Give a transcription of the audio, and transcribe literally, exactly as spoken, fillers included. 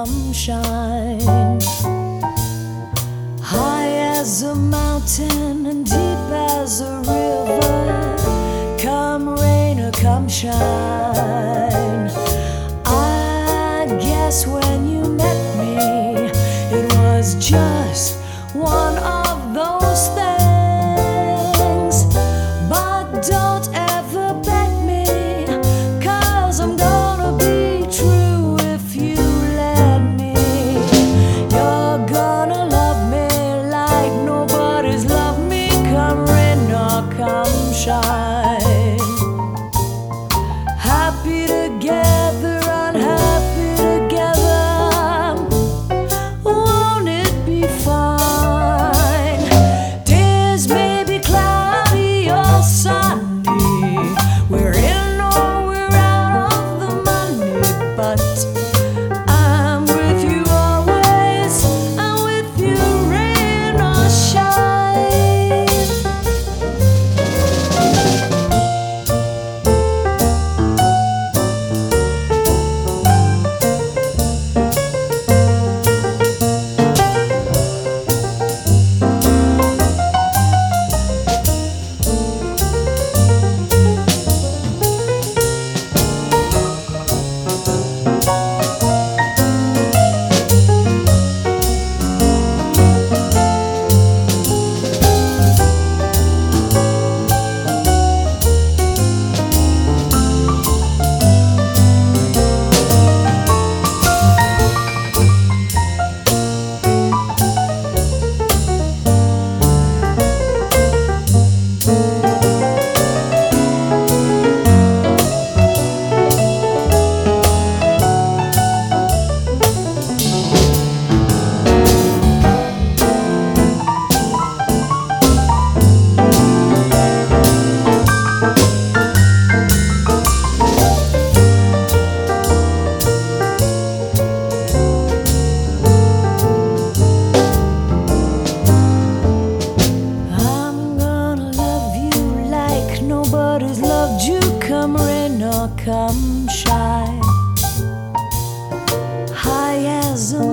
come shine. High as a mountain and deep as a river, come rain or come shine. I guess when you met me, it was just one of those things. But don't ever beg me, 'cause I'm gonna be true if you let me. You're gonna love me like nobody's loved me, come rain or come shine. Happy together, unhappy together, won't it be fine? Tears may be cloudy or sunny, we're in or we're out of the money, but I'm with you always, I'm with you rain or shine. Nobody's loved you, come rain or come shine. High as a